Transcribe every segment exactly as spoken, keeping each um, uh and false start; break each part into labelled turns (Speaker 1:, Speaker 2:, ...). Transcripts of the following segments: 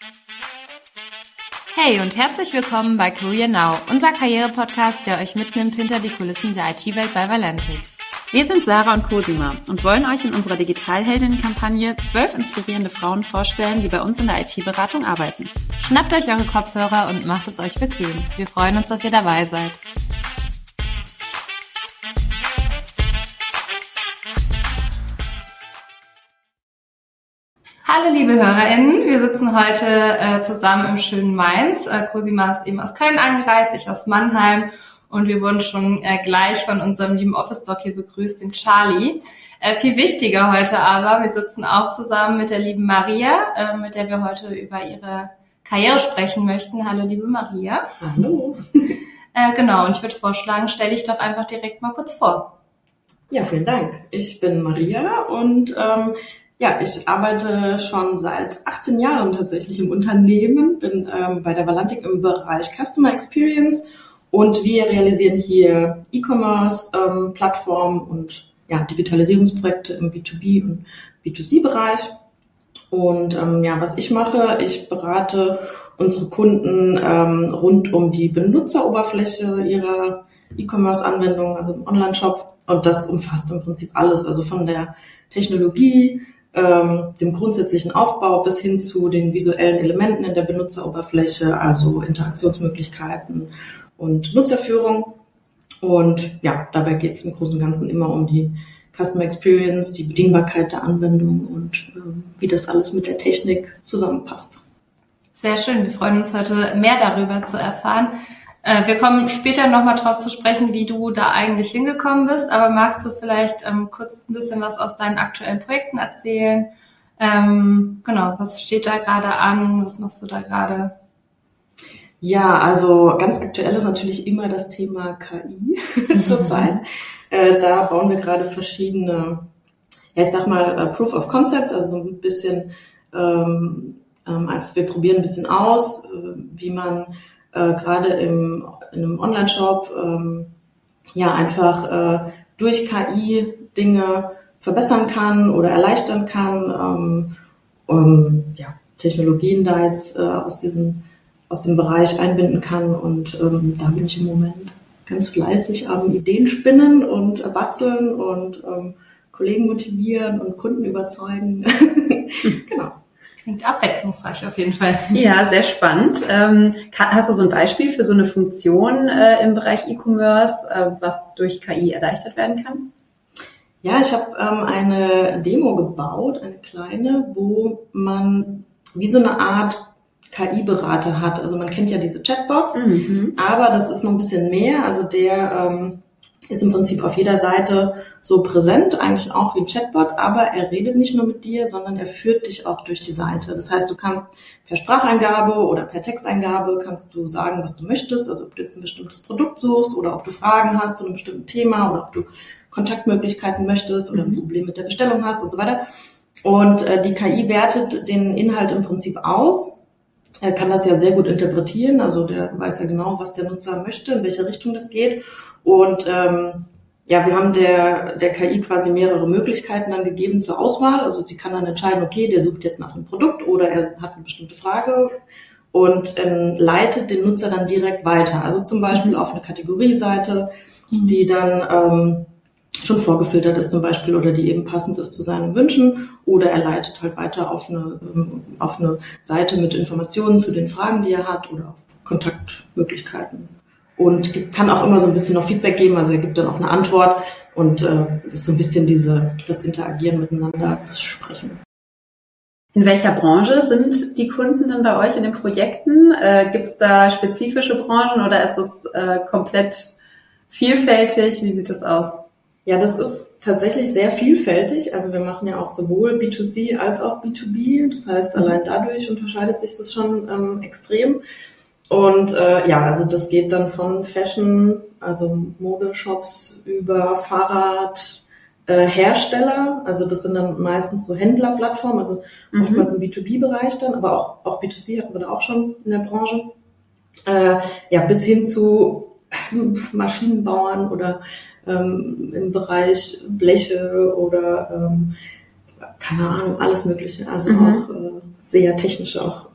Speaker 1: Hey und herzlich willkommen bei Career Now, unser Karriere-Podcast, der euch mitnimmt hinter die Kulissen der I T-Welt bei Valentic.
Speaker 2: Wir sind Sarah und Cosima und wollen euch in unserer Digitalheldinnen-Kampagne zwölf inspirierende Frauen vorstellen, die bei uns in der I T-Beratung arbeiten.
Speaker 1: Schnappt euch eure Kopfhörer und macht es euch bequem. Wir freuen uns, dass ihr dabei seid. Hallo liebe HörerInnen, wir sitzen heute äh, zusammen im schönen Mainz. Äh, Cosima ist eben aus Köln angereist, ich aus Mannheim und wir wurden schon äh, gleich von unserem lieben Office-Doc hier begrüßt, dem Charlie. Äh, viel wichtiger heute aber, wir sitzen auch zusammen mit der lieben Maria, äh, mit der wir heute über ihre Karriere sprechen möchten. Hallo liebe Maria.
Speaker 3: Hallo.
Speaker 1: Äh, genau, und ich würde vorschlagen, stell dich doch einfach direkt mal kurz vor.
Speaker 3: Ja, vielen Dank. Ich bin Maria und ähm, ja, ich arbeite schon seit achtzehn Jahren tatsächlich im Unternehmen, bin ähm, bei der Valentic im Bereich Customer Experience und wir realisieren hier E-Commerce, ähm, Plattformen und ja, Digitalisierungsprojekte im B zwei B und B zwei C-Bereich. Und ähm, ja, was ich mache, ich berate unsere Kunden ähm, rund um die Benutzeroberfläche ihrer E-Commerce-Anwendung, also im Online-Shop. Und das umfasst im Prinzip alles, also von der Technologie, ähm, dem grundsätzlichen Aufbau bis hin zu den visuellen Elementen in der Benutzeroberfläche, also Interaktionsmöglichkeiten und Nutzerführung. Und ja, dabei geht es im Großen und Ganzen immer um die Customer Experience, die Bedienbarkeit der Anwendung und ähm, wie das alles mit der Technik zusammenpasst.
Speaker 1: Sehr schön, wir freuen uns heute mehr darüber zu erfahren. Äh, wir kommen später nochmal drauf zu sprechen, wie du da eigentlich hingekommen bist, aber magst du vielleicht ähm, kurz ein bisschen was aus deinen aktuellen Projekten erzählen? Ähm, genau, was steht da gerade an? Was machst du da gerade?
Speaker 3: Ja, also ganz aktuell ist natürlich immer das Thema K I zurzeit. Äh, da bauen wir gerade verschiedene, ja, ich sag mal, uh, Proof of Concepts, also so ein bisschen, ähm, ähm, wir probieren ein bisschen aus, äh, wie man äh, gerade im in einem Online-Shop ähm, ja einfach äh, durch K I Dinge verbessern kann oder erleichtern kann, ähm, um, ja, Technologien da jetzt äh, aus diesem aus dem Bereich einbinden kann und ähm, da bin ich im Moment ganz fleißig am Ideen spinnen und äh, basteln und ähm, Kollegen motivieren und Kunden überzeugen. Genau.
Speaker 1: Klingt abwechslungsreich auf jeden Fall.
Speaker 2: Ja, sehr spannend. Ähm, hast du so ein Beispiel für so eine Funktion äh, im Bereich E-Commerce, äh, was durch K I erleichtert werden kann?
Speaker 3: Ja, ich habe ähm, eine Demo gebaut, eine kleine, wo man wie so eine Art K I-Berater hat. Also man kennt ja diese Chatbots, mhm. aber das ist noch ein bisschen mehr. Also der ähm, ist im Prinzip auf jeder Seite so präsent, eigentlich auch wie ein Chatbot, aber er redet nicht nur mit dir, sondern er führt dich auch durch die Seite. Das heißt, du kannst per Spracheingabe oder per Texteingabe kannst du sagen, was du möchtest, also ob du jetzt ein bestimmtes Produkt suchst oder ob du Fragen hast zu einem bestimmten Thema oder ob du Kontaktmöglichkeiten möchtest oder ein Problem mit der Bestellung hast und so weiter. Und äh, die K I wertet den Inhalt im Prinzip aus. Er kann das ja sehr gut interpretieren, also der weiß ja genau, was der Nutzer möchte, in welche Richtung das geht. Und ähm, ja, wir haben der der K I quasi mehrere Möglichkeiten dann gegeben zur Auswahl. Also sie kann dann entscheiden, okay, der sucht jetzt nach einem Produkt oder er hat eine bestimmte Frage und ähm, leitet den Nutzer dann direkt weiter. Also zum Beispiel auf eine Kategorieseite, die dann ähm, schon vorgefiltert ist zum Beispiel oder die eben passend ist zu seinen Wünschen, oder er leitet halt weiter auf eine, auf eine Seite mit Informationen zu den Fragen, die er hat, oder auf Kontaktmöglichkeiten. Und kann auch immer so ein bisschen noch Feedback geben, also er gibt dann auch eine Antwort und äh, das ist so ein bisschen diese, das Interagieren miteinander, das Sprechen.
Speaker 2: In welcher Branche sind die Kunden dann bei euch in den Projekten? Äh, gibt es da spezifische Branchen oder ist das äh, komplett vielfältig? Wie sieht das aus?
Speaker 3: Ja, das ist tatsächlich sehr vielfältig. Also wir machen ja auch sowohl B zwei C als auch B zwei B. Das heißt, allein dadurch unterscheidet sich das schon ähm, extrem. Und äh, ja, also das geht dann von Fashion, also Modeshops, über Fahrrad, äh, Hersteller. Also das sind dann meistens so Händlerplattformen, also mhm. oftmals im B zwei B-Bereich dann, aber auch, auch B zwei C hatten wir da auch schon in der Branche. Äh, ja, bis hin zu Maschinenbauern oder ähm, im Bereich Bleche oder ähm, keine Ahnung, alles Mögliche. Also mhm. auch äh, sehr technische auch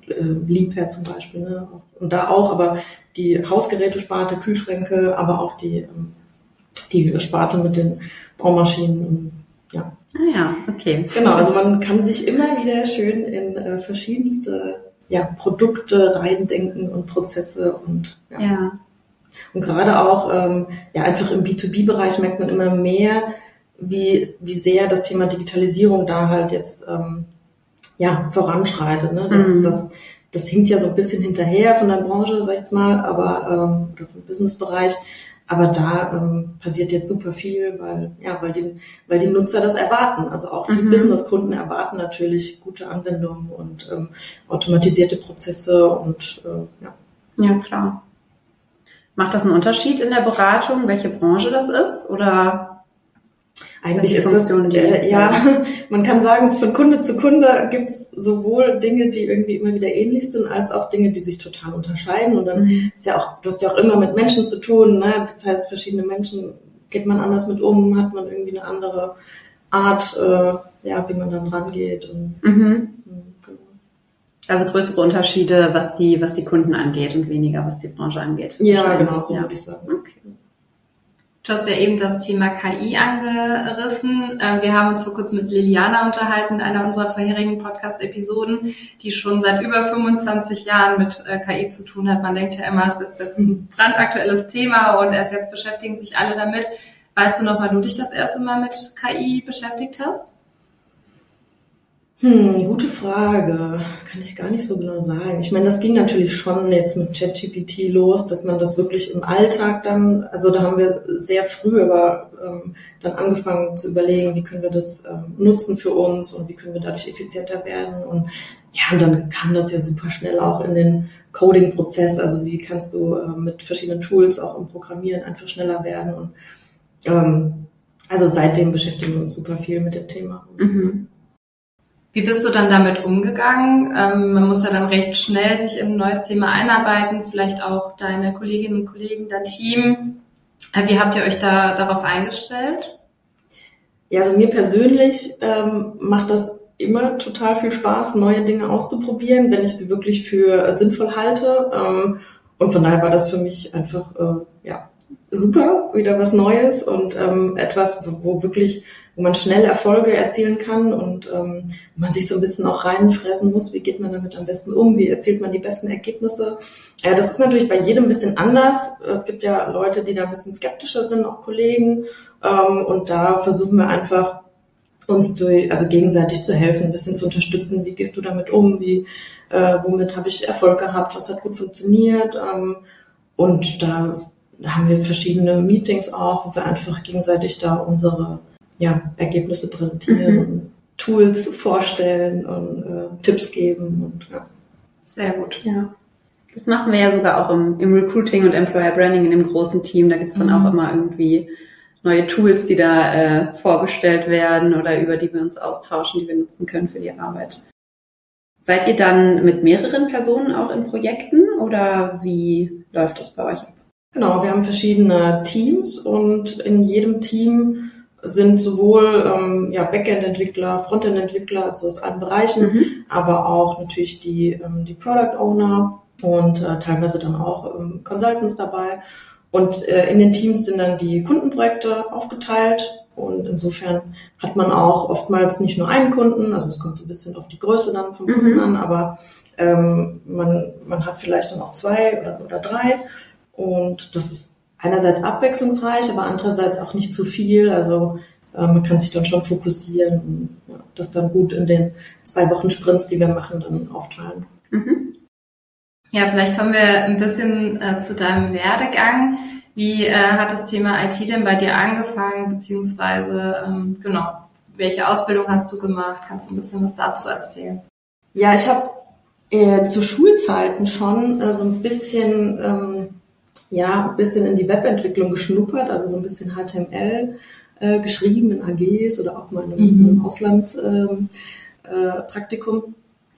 Speaker 3: äh, Liebherr zum Beispiel, ne? Und da auch, aber die Hausgerätesparte, Kühlschränke, aber auch die, ähm, die Sparte mit den Baumaschinen, und, ja.
Speaker 2: Ah ja, okay.
Speaker 3: Genau, also man kann sich immer wieder schön in äh, verschiedenste ja, Produkte reindenken und Prozesse und ja.
Speaker 2: ja.
Speaker 3: Und gerade auch ähm, ja einfach im B zwei B-Bereich merkt man immer mehr, wie wie sehr das Thema Digitalisierung da halt jetzt ähm, ja voranschreitet. Ne? Das, mhm. das das hinkt ja so ein bisschen hinterher von der Branche, sag ich jetzt mal, aber ähm, oder vom Businessbereich. Aber da ähm, passiert jetzt super viel, weil ja, weil die, weil die Nutzer das erwarten. Also auch die mhm. Businesskunden erwarten natürlich gute Anwendungen und ähm, automatisierte Prozesse und äh, ja.
Speaker 2: Ja, klar. Macht das einen Unterschied in der Beratung, welche Branche das ist? Oder
Speaker 3: eigentlich ist das, äh, ja, man kann sagen, es von Kunde zu Kunde gibt es sowohl Dinge, die irgendwie immer wieder ähnlich sind, als auch Dinge, die sich total unterscheiden. Und dann mhm. ist ja auch, du hast ja auch immer mit Menschen zu tun, ne? Das heißt, verschiedene Menschen geht man anders mit um, hat man irgendwie eine andere Art, äh, ja, wie man dann rangeht. Und,
Speaker 2: mhm. genau. Also größere Unterschiede, was die, was die Kunden angeht und weniger, was die Branche angeht.
Speaker 3: Ja, genau, so ja. würde ich sagen.
Speaker 2: Okay.
Speaker 1: Du hast ja eben das Thema K I angerissen. Wir haben uns vor kurzem mit Liliana unterhalten in einer unserer vorherigen Podcast-Episoden, die schon seit über fünfundzwanzig Jahren mit K I zu tun hat. Man denkt ja immer, es ist jetzt ein brandaktuelles Thema und erst jetzt beschäftigen sich alle damit. Weißt du noch, wann du dich das erste Mal mit K I beschäftigt hast?
Speaker 3: Hm, gute Frage. Kann ich gar nicht so genau sagen. Ich meine, das ging natürlich schon jetzt mit ChatGPT los, dass man das wirklich im Alltag dann, also da haben wir sehr früh aber ähm, dann angefangen zu überlegen, wie können wir das ähm, nutzen für uns und wie können wir dadurch effizienter werden. Und ja, und dann kam das ja super schnell auch in den Coding-Prozess. Also wie kannst du äh, mit verschiedenen Tools auch im Programmieren einfach schneller werden. Und ähm, also seitdem beschäftigen wir uns super viel mit dem Thema.
Speaker 2: Mhm.
Speaker 1: Wie bist du dann damit umgegangen? Ähm, man muss ja dann recht schnell sich in ein neues Thema einarbeiten, vielleicht auch deine Kolleginnen und Kollegen, dein Team. Wie habt ihr euch da darauf eingestellt?
Speaker 3: Ja, also mir persönlich ähm, macht das immer total viel Spaß, neue Dinge auszuprobieren, wenn ich sie wirklich für äh, sinnvoll halte. Ähm, und von daher war das für mich einfach äh, ja super, wieder was Neues und ähm, etwas, wo wirklich wo man schnell Erfolge erzielen kann und ähm, man sich so ein bisschen auch reinfräsen muss, wie geht man damit am besten um, wie erzielt man die besten Ergebnisse. Ja, das ist natürlich bei jedem ein bisschen anders. Es gibt ja Leute, die da ein bisschen skeptischer sind, auch Kollegen, ähm, und da versuchen wir einfach, uns durch, also gegenseitig zu helfen, ein bisschen zu unterstützen, wie gehst du damit um, wie, äh, womit habe ich Erfolg gehabt, was hat gut funktioniert, ähm, und da haben wir verschiedene Meetings auch, wo wir einfach gegenseitig da unsere ja, Ergebnisse präsentieren, mhm. und Tools vorstellen und äh, Tipps geben. Und, ja.
Speaker 1: Sehr gut.
Speaker 2: Ja. Das machen wir ja sogar auch im, im Recruiting und Employer Branding in dem großen Team. Da gibt's dann mhm. auch immer irgendwie neue Tools, die da äh, vorgestellt werden oder über die wir uns austauschen, die wir nutzen können für die Arbeit. Seid ihr dann mit mehreren Personen auch in Projekten oder wie läuft das bei euch ab?
Speaker 3: Genau, wir haben verschiedene Teams und in jedem Team sind sowohl ähm, ja, Backend-Entwickler, Frontend-Entwickler, also aus allen Bereichen, mhm. aber auch natürlich die, ähm, die Product Owner und äh, teilweise dann auch ähm, Consultants dabei. Und äh, in den Teams sind dann die Kundenprojekte aufgeteilt und insofern hat man auch oftmals nicht nur einen Kunden, also es kommt so ein bisschen auf die Größe dann vom mhm. Kunden an, aber ähm, man, man hat vielleicht dann auch zwei oder, oder drei und das ist einerseits abwechslungsreich, aber andererseits auch nicht zu viel. Also äh, man kann sich dann schon fokussieren und ja, das dann gut in den zwei Wochen Sprints, die wir machen, dann aufteilen.
Speaker 2: Mhm.
Speaker 1: Ja, vielleicht kommen wir ein bisschen äh, zu deinem Werdegang. Wie äh, hat das Thema I T denn bei dir angefangen, beziehungsweise ähm, genau, welche Ausbildung hast du gemacht? Kannst du ein bisschen was dazu erzählen?
Speaker 3: Ja, ich habe äh, zu Schulzeiten schon äh, so ein bisschen ähm, ja, ein bisschen in die Webentwicklung geschnuppert, also so ein bisschen H T M L äh, geschrieben in A Gs oder auch mal in einem, mhm. einem Auslandspraktikum. Äh, Praktikum.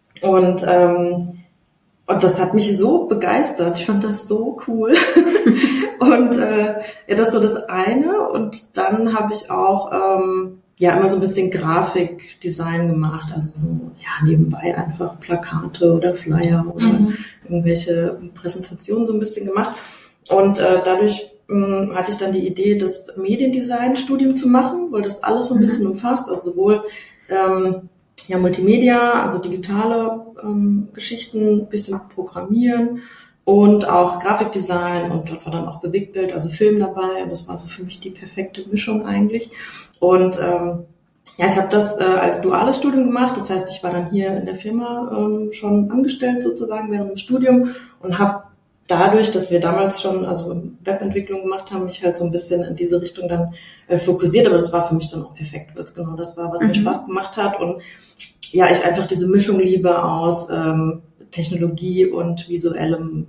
Speaker 3: und ähm, und das hat mich so begeistert. Ich fand das so cool. und äh, ja, das ist so das eine. Und dann habe ich auch ähm, ja immer so ein bisschen Grafikdesign gemacht, also so ja nebenbei einfach Plakate oder Flyer oder mhm. irgendwelche Präsentationen so ein bisschen gemacht. Und äh, dadurch mh, hatte ich dann die Idee, das Mediendesign-Studium zu machen, weil das alles so ein bisschen mhm. umfasst, also sowohl ähm, ja Multimedia, also digitale ähm, Geschichten, bisschen Programmieren und auch Grafikdesign und dort war dann auch Bewegtbild, also Film dabei. Und das war so für mich die perfekte Mischung eigentlich. Und ähm, ja, ich habe das äh, als duales Studium gemacht. Das heißt, ich war dann hier in der Firma ähm, schon angestellt sozusagen während dem Studium und habe dadurch, dass wir damals schon also Webentwicklung gemacht haben, mich halt so ein bisschen in diese Richtung dann äh, fokussiert. Aber das war für mich dann auch perfekt, weil es genau das war, was mhm. mir Spaß gemacht hat. Und ja, ich einfach diese Mischung liebe aus ähm, Technologie und visuellem.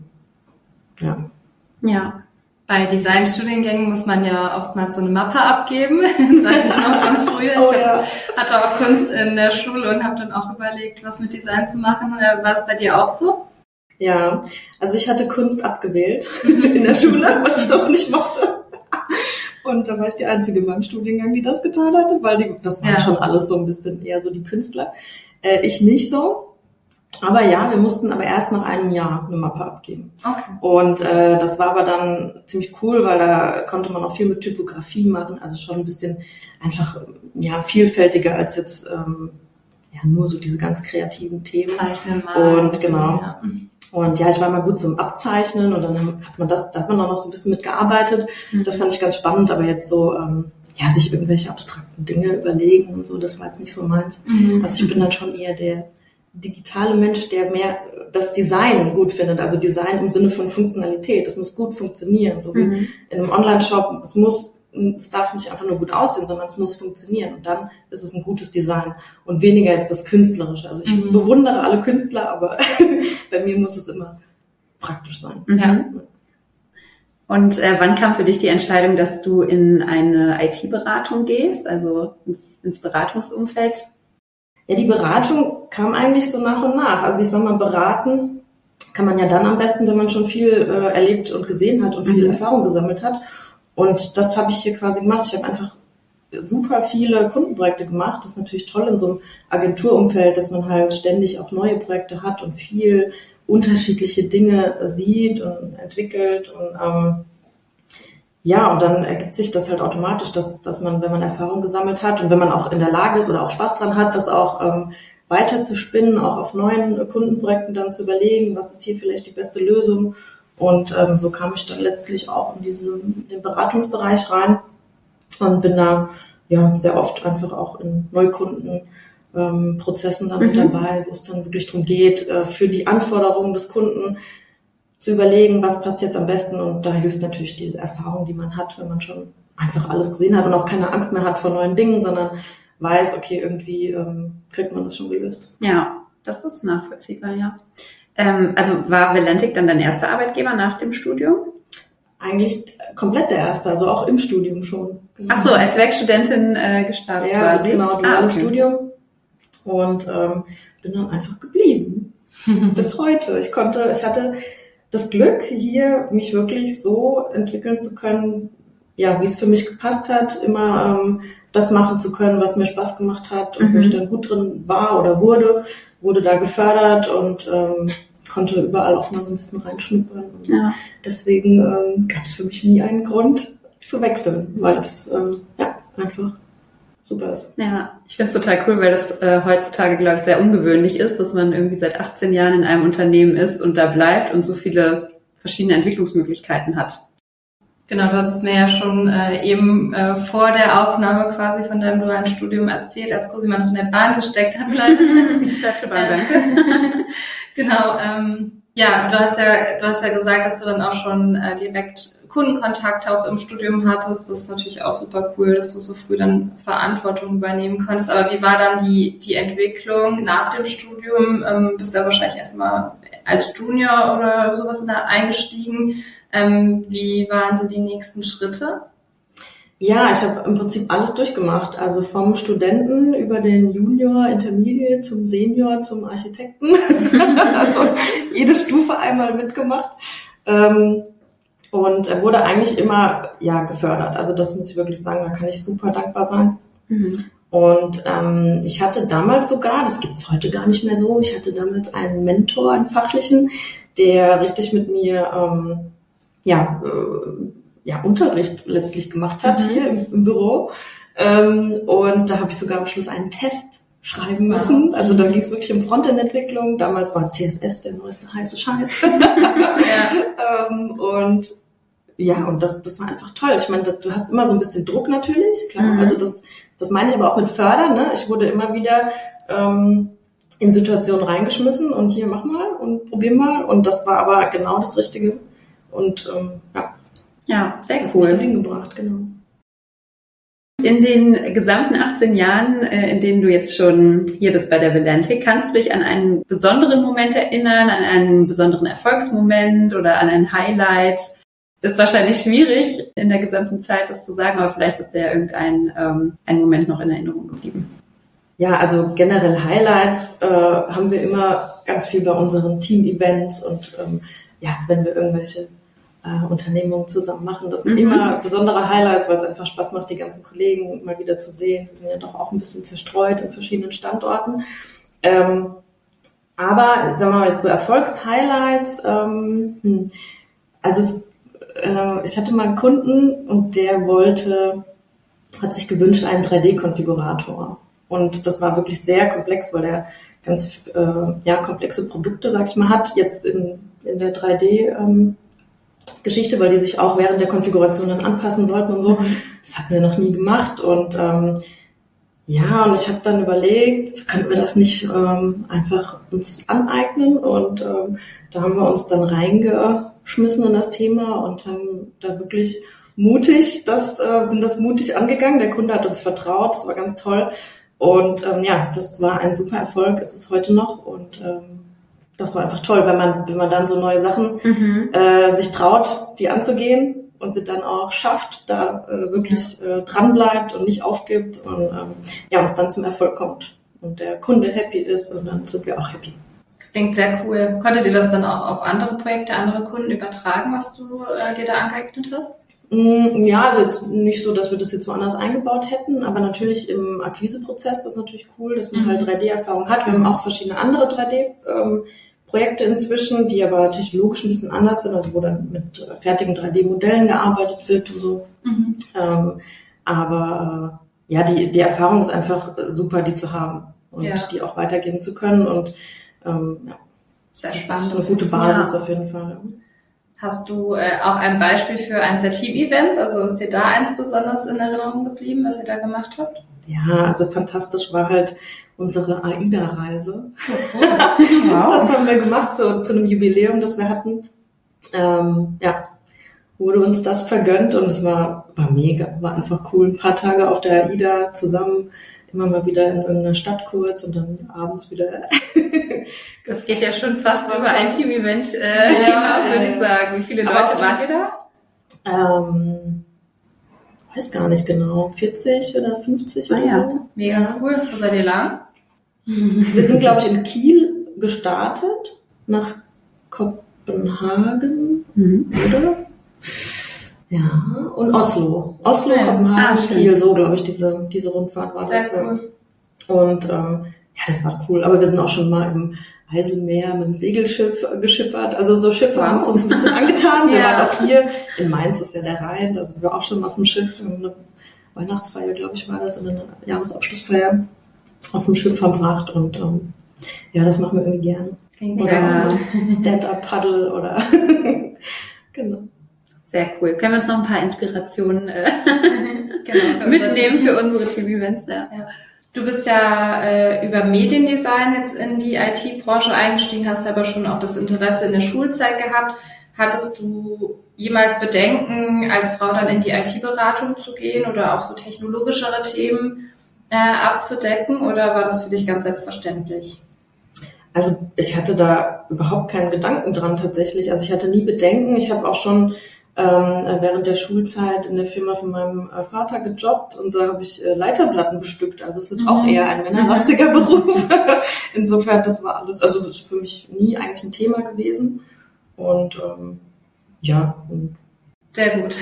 Speaker 3: Ja.
Speaker 1: Ja. Bei Designstudiengängen muss man ja oftmals so eine Mappe abgeben. Das weiß ich noch von früher.
Speaker 3: Oh,
Speaker 1: ich hatte,
Speaker 3: ja.
Speaker 1: hatte auch Kunst in der Schule und habe dann auch überlegt, was mit Design zu machen. War es bei dir auch so?
Speaker 3: Ja, also ich hatte Kunst abgewählt in der Schule, weil ich das nicht mochte. Und da war ich die Einzige in meinem Studiengang, die das getan hatte, weil die, das waren ja. schon alles so ein bisschen eher so die Künstler. Äh, ich nicht so. Aber ja, wir mussten aber erst nach einem Jahr eine Mappe abgeben.
Speaker 1: Okay.
Speaker 3: Und äh, das war aber dann ziemlich cool, weil da konnte man auch viel mit Typografie machen, also schon ein bisschen einfach ja vielfältiger als jetzt ähm, ja nur so diese ganz kreativen Themen.
Speaker 1: Zeichnen mal.
Speaker 3: Und genau. Ja. Und ja, ich war mal gut zum Abzeichnen und dann hat man das, da hat man auch noch so ein bisschen mitgearbeitet. Mhm. Das fand ich ganz spannend, aber jetzt so ähm, ja sich irgendwelche abstrakten Dinge überlegen und so, das war jetzt nicht so meins. Mhm. Also ich bin dann schon eher der digitale Mensch, der mehr das Design gut findet, also Design im Sinne von Funktionalität. Es muss gut funktionieren, so wie mhm. in einem Online-Shop. Es muss, es darf nicht einfach nur gut aussehen, sondern es muss funktionieren. Und dann ist es ein gutes Design und weniger jetzt das Künstlerische. Also ich mhm. bewundere alle Künstler, aber bei mir muss es immer praktisch sein.
Speaker 2: Ja. Und äh, wann kam für dich die Entscheidung, dass du in eine I T-Beratung gehst, also ins, ins Beratungsumfeld?
Speaker 3: Ja, die Beratung kam eigentlich so nach und nach. Also ich sag mal, beraten kann man ja dann am besten, wenn man schon viel äh, erlebt und gesehen hat und viel mhm. Erfahrung gesammelt hat. Und das habe ich hier quasi gemacht. Ich habe einfach super viele Kundenprojekte gemacht. Das ist natürlich toll in so einem Agenturumfeld, dass man halt ständig auch neue Projekte hat und viel unterschiedliche Dinge sieht und entwickelt. Und ähm, ja, und dann ergibt sich das halt automatisch, dass, dass man, wenn man Erfahrung gesammelt hat und wenn man auch in der Lage ist oder auch Spaß dran hat, das auch ähm, weiter zu spinnen, auch auf neuen Kundenprojekten dann zu überlegen, was ist hier vielleicht die beste Lösung. Und ähm, so kam ich dann letztlich auch in diesen, den Beratungsbereich rein und bin da ja sehr oft einfach auch in Neukundenprozessen ähm, Prozessen dann mit
Speaker 2: Mhm.
Speaker 3: dabei, wo es dann wirklich darum geht, äh, für die Anforderungen des Kunden zu überlegen, was passt jetzt am besten. Und da hilft natürlich diese Erfahrung, die man hat, wenn man schon einfach alles gesehen hat und auch keine Angst mehr hat vor neuen Dingen, sondern weiß, okay, irgendwie ähm, kriegt man das schon gelöst.
Speaker 2: Ja, das ist nachvollziehbar, ja. Ähm, also war Valentic dann dein erster Arbeitgeber nach dem Studium?
Speaker 3: Eigentlich komplett der erste, also auch im Studium schon.
Speaker 2: Ach so, als Werkstudentin äh, gestartet
Speaker 3: Ja,
Speaker 2: quasi?
Speaker 3: also genau, duales
Speaker 2: ah, okay.
Speaker 3: Studium. Und ähm, bin dann einfach geblieben. Bis heute. Ich konnte, ich hatte das Glück, hier mich wirklich so entwickeln zu können, ja, wie es für mich gepasst hat, immer ähm, das machen zu können, was mir Spaß gemacht hat und
Speaker 2: Mhm.
Speaker 3: wo ich dann gut drin war oder wurde, wurde da gefördert und ähm, konnte überall auch mal so ein bisschen reinschnuppern. Und
Speaker 2: Ja.
Speaker 3: deswegen ähm, gab es für mich nie einen Grund zu wechseln, weil es ähm, ja einfach super ist.
Speaker 2: Ja, ich finde es total cool, weil das äh, heutzutage, glaube ich, sehr ungewöhnlich ist, dass man irgendwie seit achtzehn Jahren in einem Unternehmen ist und da bleibt und so viele verschiedene Entwicklungsmöglichkeiten hat.
Speaker 1: Genau, du hast es mir ja schon äh, eben äh, vor der Aufnahme quasi von deinem dualen Studium erzählt, als Cosima noch in der Bahn gesteckt hat.
Speaker 2: Deutsche Bahn, danke.
Speaker 1: Genau, ähm, ja, also du hast ja, du hast ja gesagt, dass du dann auch schon äh, direkt Kundenkontakte auch im Studium hattest. Das ist natürlich auch super cool, dass du so früh dann Verantwortung übernehmen konntest. Aber wie war dann die die Entwicklung nach dem Studium? Ähm, bist du ja wahrscheinlich erstmal als Junior oder sowas in der Art eingestiegen. Ähm, wie waren so die nächsten Schritte?
Speaker 3: Ja, ich habe im Prinzip alles durchgemacht. Also vom Studenten über den Junior, Intermediate zum Senior, zum Architekten. Also jede Stufe einmal mitgemacht. Ähm, und er wurde eigentlich immer ja gefördert. Also das muss ich wirklich sagen, da kann ich super dankbar sein.
Speaker 2: Mhm.
Speaker 3: Und ähm, ich hatte damals sogar, das gibt's heute gar nicht mehr so, ich hatte damals einen Mentor, einen fachlichen, der richtig mit mir ähm, ja, äh, ja Unterricht letztlich gemacht hat, mhm. hier im, im Büro. Ähm, und da habe ich sogar am Schluss einen Test schreiben müssen. Also da ging es wirklich um Frontend-Entwicklung. Damals war C S S der neueste heiße Scheiß. ja. ähm, und ja, und das, das war einfach toll. Ich meine, du hast immer so ein bisschen Druck natürlich, klar. Mhm. Also das, das meine ich aber auch mit Fördern. Ne? Ich wurde immer wieder ähm, in Situationen reingeschmissen und hier mach mal und probier mal. Und das war aber genau das Richtige. Und ähm, ja,
Speaker 2: ja, sehr
Speaker 3: hat
Speaker 2: cool.
Speaker 3: mich dahin gebracht, genau.
Speaker 2: In den gesamten achtzehn Jahren, in denen du jetzt schon hier bist bei der Valantic, kannst du dich an einen besonderen Moment erinnern, an einen besonderen Erfolgsmoment oder an ein Highlight? Ist wahrscheinlich schwierig, in der gesamten Zeit das zu sagen, aber vielleicht ist dir irgendein ähm, ein Moment noch in Erinnerung geblieben.
Speaker 3: Ja, also generell Highlights äh, haben wir immer ganz viel bei unseren Team-Events und ähm, ja, wenn wir irgendwelche äh, Unternehmungen zusammen machen, das sind mhm. immer besondere Highlights, weil es einfach Spaß macht, die ganzen Kollegen mal wieder zu sehen. Wir sind ja doch auch ein bisschen zerstreut in verschiedenen Standorten. Ähm, aber sagen wir mal jetzt so Erfolgshighlights, ähm, hm, also es ich hatte mal einen Kunden und der wollte, hat sich gewünscht einen drei D-Konfigurator. Und das war wirklich sehr komplex, weil der ganz äh, ja, komplexe Produkte, sag ich mal, hat, jetzt in, in der drei D-Geschichte, ähm, weil die sich auch während der Konfiguration dann anpassen sollten und so. Das hatten wir noch nie gemacht. Und ähm, ja, und ich habe dann überlegt, könnten wir das nicht ähm, einfach uns aneignen? Und ähm, da haben wir uns dann reingeschmissen in das Thema und haben da wirklich mutig, das äh, sind das mutig angegangen. Der Kunde hat uns vertraut, das war ganz toll. Und ähm, ja, das war ein super Erfolg, ist es heute noch. Und ähm, das war einfach toll, wenn man, wenn man dann so neue Sachen mhm. äh, sich traut, die anzugehen und sie dann auch schafft, da äh, wirklich äh, dran bleibt und nicht aufgibt und ähm, ja, und es dann zum Erfolg kommt und der Kunde happy ist und dann sind wir auch happy.
Speaker 1: Das klingt sehr cool. Konntet ihr das dann auch auf andere Projekte, andere Kunden übertragen, was du äh, dir da angeeignet hast?
Speaker 3: Ja, also jetzt nicht so, dass wir das jetzt woanders eingebaut hätten, aber natürlich im Akquiseprozess ist natürlich cool, dass man mhm. halt drei D-Erfahrung hat. Wir haben auch verschiedene andere drei D-Projekte inzwischen, die aber technologisch ein bisschen anders sind, also wo dann mit fertigen drei D-Modellen gearbeitet wird und so. Mhm. Ähm, aber äh, ja, die, die Erfahrung ist einfach super, die zu haben und ja. die auch weitergeben zu können und ähm, ja,
Speaker 1: sehr
Speaker 3: das
Speaker 1: spannend.
Speaker 3: ist eine gute Basis
Speaker 1: ja.
Speaker 3: auf jeden Fall.
Speaker 1: Hast du äh, auch ein Beispiel für eins der Team-Events? Also ist dir da eins besonders in Erinnerung geblieben, was ihr da gemacht habt?
Speaker 3: Ja, also fantastisch war halt unsere AIDA-Reise.
Speaker 1: Okay. Wow.
Speaker 3: Das haben wir gemacht zu, zu einem Jubiläum, das wir hatten. Ähm, ja, wurde uns das vergönnt und es war, war mega, war einfach cool. Ein paar Tage auf der AIDA zusammen, immer mal wieder in irgendeiner Stadt kurz und dann abends wieder.
Speaker 2: Das geht ja schon fast über ein Team-Event äh, hinaus, würde ich sagen. Wie viele Leute wart ihr
Speaker 3: da? Ähm, weiß gar nicht genau. vierzig oder fünfzig
Speaker 2: ah,
Speaker 3: oder
Speaker 2: ja.
Speaker 3: so.
Speaker 1: Mega cool. Wo seid ihr lang?
Speaker 3: Wir sind, glaube ich, in Kiel gestartet, nach Kopenhagen, mhm. oder? Ja, und Oslo. Oslo, ja, Kopenhagen, ah, Kiel, so glaube ich, diese diese Rundfahrt war
Speaker 1: Sehr
Speaker 3: das.
Speaker 1: Cool.
Speaker 3: Und ähm, ja, das war cool. Aber wir sind auch schon mal im Eiselmeer mit dem Segelschiff geschippert. Also so Schiffe wow. haben es uns ein bisschen angetan. Wir ja. waren auch hier, in Mainz ist ja der Rhein, da sind wir auch schon auf dem Schiff. Eine Weihnachtsfeier, glaube ich, war das, und eine Jahresabschlussfeier auf dem Schiff verbracht. Und ähm, ja, das machen wir irgendwie gerne.
Speaker 1: Klingt sehr gut.
Speaker 3: Stand-up-Paddle oder genau.
Speaker 2: Sehr cool. Können wir uns noch ein paar Inspirationen äh, genau, mitnehmen für unsere Team-Events? Ja.
Speaker 1: Ja. Du bist ja äh, über Mediendesign jetzt in die I T-Branche eingestiegen, hast aber schon auch das Interesse in der Schulzeit gehabt. Hattest du jemals Bedenken, als Frau dann in die I T-Beratung zu gehen oder auch so technologischere Themen äh, abzudecken, oder war das für dich ganz selbstverständlich?
Speaker 3: Also ich hatte da überhaupt keinen Gedanken dran tatsächlich. Also ich hatte nie Bedenken. Ich habe auch schon ähm, während der Schulzeit in der Firma von meinem äh, Vater gejobbt und da habe ich äh, Leiterplatten bestückt. Also es ist jetzt mhm. auch eher ein männerlastiger Beruf. Insofern, das war alles, also das ist für mich nie eigentlich ein Thema gewesen. Und ähm, ja, und
Speaker 1: Sehr gut.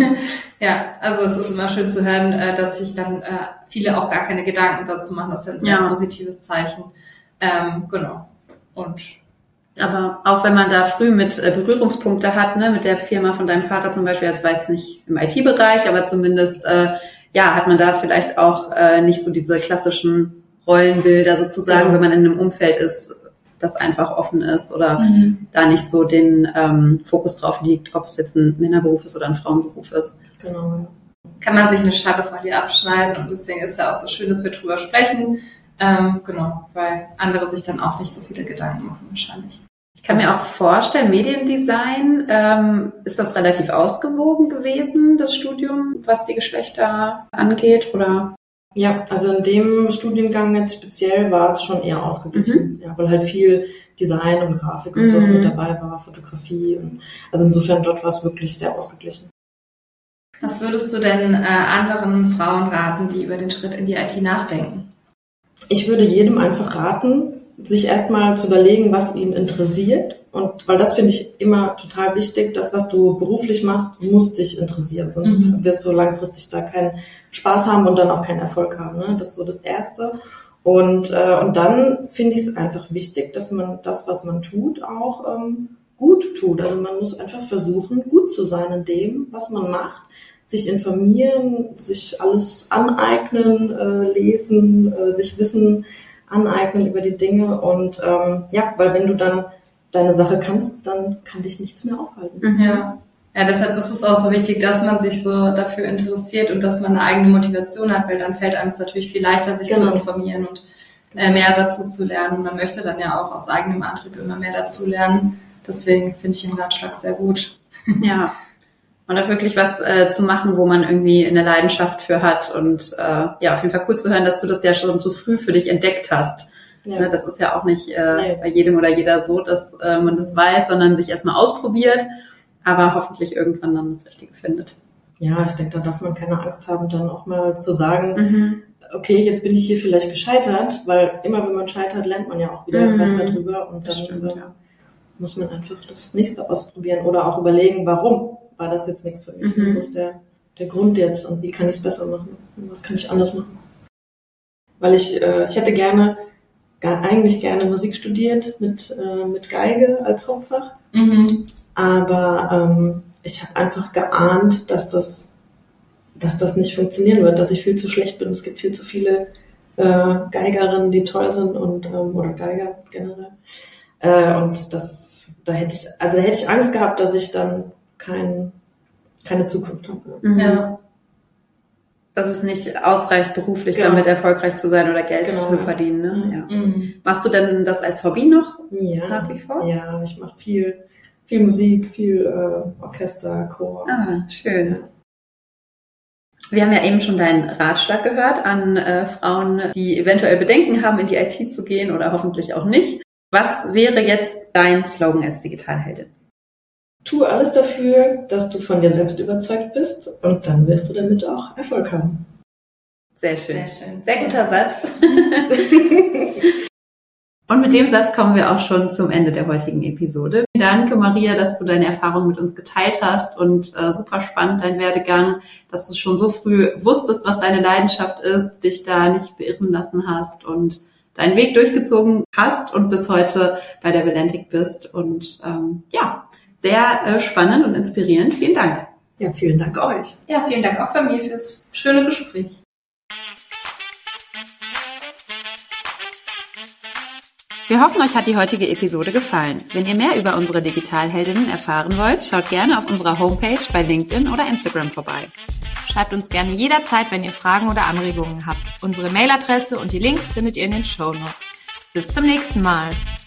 Speaker 1: Ja, also es ist immer schön zu hören, dass sich dann äh, viele auch gar keine Gedanken dazu machen. Das ist ein sehr ja. positives Zeichen. Ähm, genau. Und
Speaker 2: aber auch wenn man da früh mit äh, Berührungspunkte hat, ne, mit der Firma von deinem Vater zum Beispiel, das war jetzt nicht im I T-Bereich, aber zumindest äh, ja hat man da vielleicht auch äh, nicht so diese klassischen Rollenbilder sozusagen, ja. wenn man in einem Umfeld ist, das einfach offen ist oder mhm. da nicht so den ähm, Fokus drauf liegt, ob es jetzt ein Männerberuf ist oder ein Frauenberuf ist.
Speaker 3: Genau.
Speaker 1: Kann man sich eine Scheibe von dir abschneiden und deswegen ist ja auch so schön, dass wir drüber sprechen. Ähm, genau, weil andere sich dann auch nicht so viele Gedanken machen wahrscheinlich.
Speaker 2: Ich kann mir auch vorstellen, Mediendesign, ähm, ist das relativ ausgewogen gewesen, das Studium, was die Geschlechter angeht, oder?
Speaker 3: Ja, also in dem Studiengang jetzt speziell war es schon eher ausgeglichen, mhm. ja, weil halt viel Design und Grafik und mhm. so mit dabei war, Fotografie. Und, also insofern dort war es wirklich sehr ausgeglichen.
Speaker 1: Was würdest du denn äh, anderen Frauen raten, die über den Schritt in die I T nachdenken?
Speaker 3: Ich würde jedem einfach raten, sich erstmal zu überlegen, was ihn interessiert. Und weil das finde ich immer total wichtig, das, was du beruflich machst, muss dich interessieren. Sonst mhm. wirst du langfristig da keinen Spaß haben und dann auch keinen Erfolg haben. Ne? Das ist so das Erste. Und, äh, und dann finde ich es einfach wichtig, dass man das, was man tut, auch ähm, gut tut. Also man muss einfach versuchen, gut zu sein in dem, was man macht. Sich informieren, sich alles aneignen, äh, lesen, äh, sich Wissen aneignen über die Dinge. Und ähm, ja, weil wenn du dann deine Sache kannst, dann kann dich nichts mehr aufhalten.
Speaker 1: Ja. Ja, deshalb ist es auch so wichtig, dass man sich so dafür interessiert und dass man eine eigene Motivation hat, weil dann fällt einem es natürlich viel leichter, sich genau. zu informieren und äh, mehr dazu zu lernen. Und man möchte dann ja auch aus eigenem Antrieb immer mehr dazu lernen. Deswegen finde ich den Ratschlag sehr gut.
Speaker 2: Ja. Und auch wirklich was äh, zu machen, wo man irgendwie eine Leidenschaft für hat. Und äh, ja, auf jeden Fall cool zu hören, dass du das ja schon so früh für dich entdeckt hast. Ja. Ne, das ist ja auch nicht äh, nee. bei jedem oder jeder so, dass äh, man das weiß, sondern sich erstmal ausprobiert, aber hoffentlich irgendwann dann das Richtige findet.
Speaker 3: Ja, ich denke, da darf man keine Angst haben, dann auch mal zu sagen, mhm. okay, jetzt bin ich hier vielleicht gescheitert, weil immer wenn man scheitert, lernt man ja auch wieder mhm. was darüber und dann stimmt, äh, ja. muss man einfach das nächste ausprobieren oder auch überlegen, warum war das jetzt nichts für mich? Mhm. Wo ist der, der Grund jetzt und wie kann ich es besser machen? Was kann ich anders machen? Weil ich, äh, ich hätte gerne, gar, eigentlich gerne Musik studiert mit, äh, mit Geige als Hauptfach. Mhm. Aber ähm, ich habe einfach geahnt, dass das, dass das nicht funktionieren wird, dass ich viel zu schlecht bin. Es gibt viel zu viele äh, Geigerinnen, die toll sind und ähm, oder Geiger generell. Äh, und das, da hätte ich, also da hätte ich Angst gehabt, dass ich dann kein, keine Zukunft habe.
Speaker 2: Mhm. Ja. Dass es nicht ausreicht, beruflich genau. damit erfolgreich zu sein oder Geld genau. zu verdienen. Ne? Ja. Mhm. Machst du denn das als Hobby noch
Speaker 3: ja.
Speaker 2: nach wie vor?
Speaker 3: Ja, ich mache viel, viel Musik, viel äh, Orchester, Chor.
Speaker 2: Ah, schön. Ja. Wir haben ja eben schon deinen Ratschlag gehört an äh, Frauen, die eventuell Bedenken haben, in die I T zu gehen oder hoffentlich auch nicht. Was wäre jetzt dein Slogan als Digitalheldin?
Speaker 3: Tu alles dafür, dass du von dir selbst überzeugt bist und dann wirst du damit auch Erfolg haben.
Speaker 2: Sehr schön. Sehr schön. Sehr guter Satz. Und mit dem Satz kommen wir auch schon zum Ende der heutigen Episode. Danke, Maria, dass du deine Erfahrungen mit uns geteilt hast und äh, super spannend dein Werdegang, dass du schon so früh wusstest, was deine Leidenschaft ist, dich da nicht beirren lassen hast und deinen Weg durchgezogen hast und bis heute bei der Valentic bist. Und ähm, ja, sehr äh, spannend und inspirierend. Vielen Dank.
Speaker 3: Ja, vielen Dank euch.
Speaker 1: Ja, vielen Dank auch von mir fürs schöne Gespräch.
Speaker 2: Wir hoffen, euch hat die heutige Episode gefallen. Wenn ihr mehr über unsere Digitalheldinnen erfahren wollt, schaut gerne auf unserer Homepage bei LinkedIn oder Instagram vorbei.
Speaker 1: Schreibt uns gerne jederzeit, wenn ihr Fragen oder Anregungen habt. Unsere Mailadresse und die Links findet ihr in den Shownotes. Bis zum nächsten Mal.